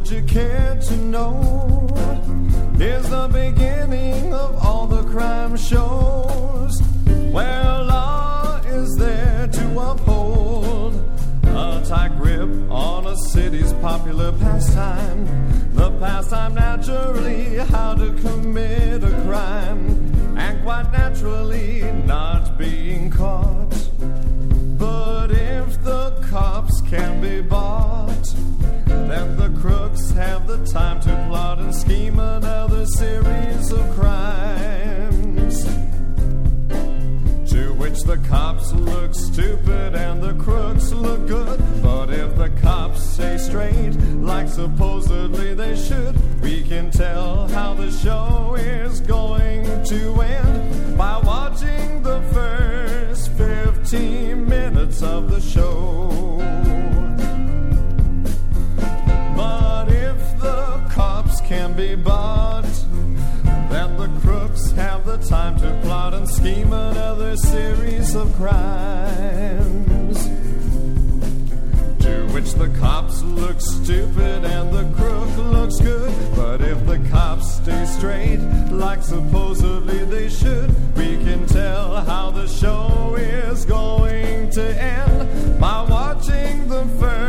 you care to know? Here's the beginning of all the crime shows, where law is there to uphold a tight grip on a city's popular pastime. The pastime naturally how to commit a crime, and quite naturally not being caught. But if the cops can be bought, then the crooks have the time to plot and scheme another series of crimes, to which the cops look stupid and the crooks look good. But if the cops stay straight, like supposedly they should, we can tell how the show is going to end by watching the first 15 minutes of the show. But if the cops can be bought, then the crooks have the time to plot and scheme another series of crimes, to which the cops look stupid and the crook looks good. But if the cops stay straight, like supposedly they should, we can tell how the show is going to end by watching the first